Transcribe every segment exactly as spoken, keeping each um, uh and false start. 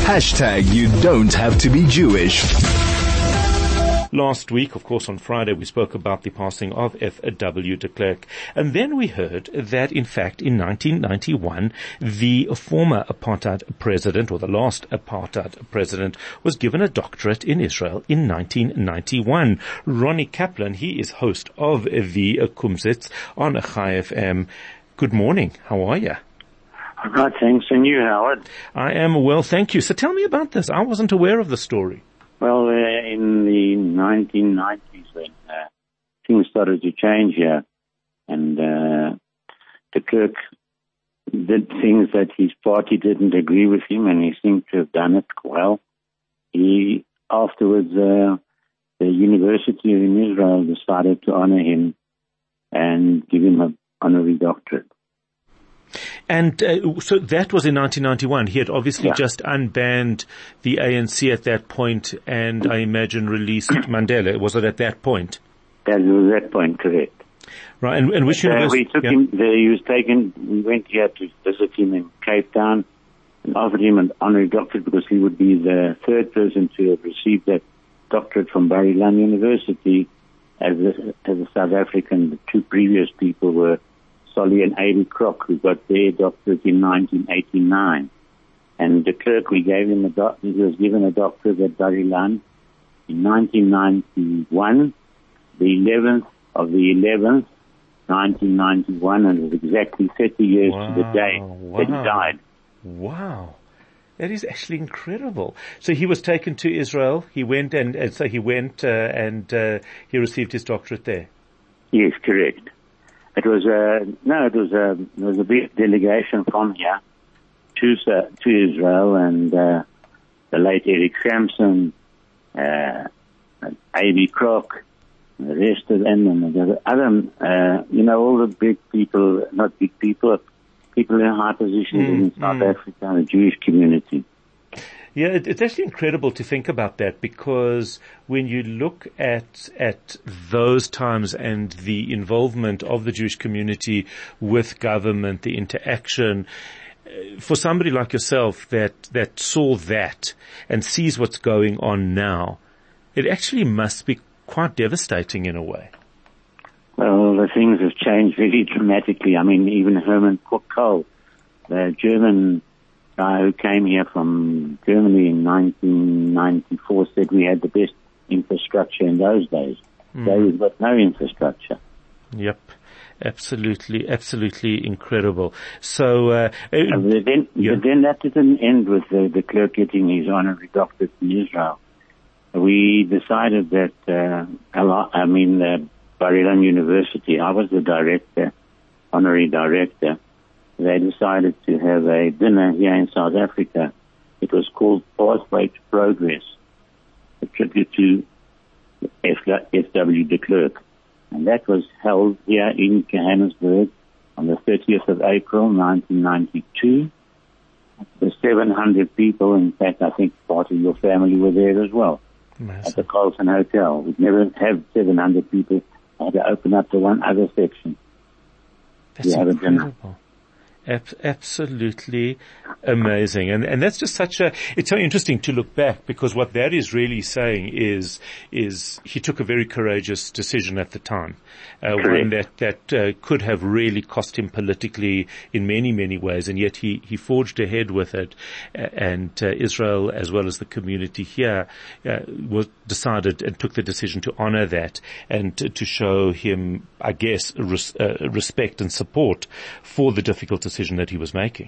Hashtag you don't have to be Jewish. Last week, of course, on Friday, we spoke about the passing of F W de Klerk. And then we heard that, in fact, in nineteen ninety-one, the former apartheid president, or the last apartheid president, was given a doctorate in Israel in nineteen ninety-one. Ronnie Kaplan, he is host of the Kumsitz on Chai F M. Good morning. How are you? Right, thanks. And you, Howard? I am well, thank you. So tell me about this. I wasn't aware of the story. Well, uh, in the nineteen nineties, when uh, things started to change here, and uh, de Klerk did things that his party didn't agree with him, and he seemed to have done it well. He afterwards, uh, the university in Israel decided to honor him and give him an honorary doctorate. And uh, so that was in nineteen ninety-one. He had obviously yeah. just unbanned the A N C at that point, and I imagine released Mandela. Was it at that point? That was that point, correct. Right. And, and which uh, university? We took yeah. him. The, he was taken. We went here to visit him in Cape Town, and offered him an honorary doctorate because he would be the third person to have received that doctorate from Bar Ilan University as a, as a South African. The two previous people were Solly and Amy Kroc, who got their doctorate in nineteen eighty-nine. And de Klerk, we gave him a doc- he was given a doctorate at Bar Ilan in nineteen ninety-one, the eleventh of the eleventh, nineteen ninety-one, and it was exactly thirty years wow, to the day wow. that he died. Wow. That is actually incredible. So he was taken to Israel. He went and, and so he went uh, and uh, he received his doctorate there. Yes, correct. It was a, no, it was a, it was a big delegation from here to, uh, to Israel, and, uh, the late Eric Sampson, uh, A B Kroc, the rest of them, and the other, uh, you know, all the big people, not big people, people in high positions mm, in South mm. Africa and the Jewish community. Yeah, it, it's actually incredible to think about that, because when you look at at those times and the involvement of the Jewish community with government, the interaction, uh, for somebody like yourself that that saw that and sees what's going on now, it actually must be quite devastating in a way. Well, the things have changed very dramatically. I mean, even Hermann Kohl, the German guy who came here from Germany in nineteen ninety-four, said we had the best infrastructure in those days. Mm. Today we've got no infrastructure. Yep. Absolutely, absolutely incredible. So, uh, uh but then, yeah. but then that didn't end with the, the clerk getting his honorary doctorate in Israel. We decided that, uh, I mean, uh, Bar Ilan University, I was the director, honorary director. They decided to have a dinner here in South Africa. It was called Pathway to Progress, a tribute to F W de Klerk. And that was held here in Johannesburg on the thirtieth of April, nineteen ninety-two. There were seven hundred people. In fact, I think part of your family were there as well. Massive. At the Carlton Hotel. We'd never have seven hundred people. I had to open up to one other section. That's incredible. Ab- absolutely amazing. And, and that's just such a, it's so interesting to look back, because what that is really saying is, is he took a very courageous decision at the time. Uh, one that, that, uh, could have really cost him politically in many, many ways. And yet he, he forged ahead with it. And, uh, Israel, as well as the community here, uh, was decided and took the decision to honor that and to, to show him, I guess, res, uh, respect and support for the difficult decision that he was making.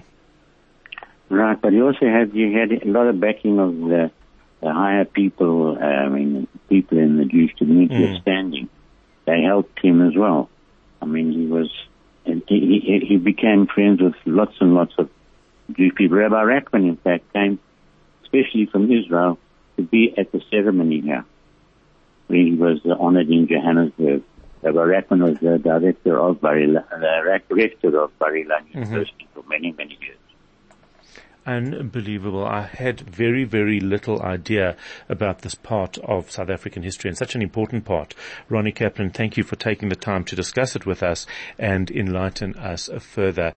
Right, but you also had you had a lot of backing of the, the higher people. Uh, I mean, people in the Jewish community mm. of standing. They helped him as well. I mean, he was he, he, he became friends with lots and lots of Jewish people. Rabbi Rachman, in fact, came especially from Israel to be at the ceremony here, where he was uh, honored in Johannesburg. Rabbi Rachman was the director of Bar Ilan, the rector of Bar Ilan University mm-hmm. for many, many years. Unbelievable. I had very, very little idea about this part of South African history, and such an important part. Ronnie Kaplan, thank you for taking the time to discuss it with us and enlighten us further.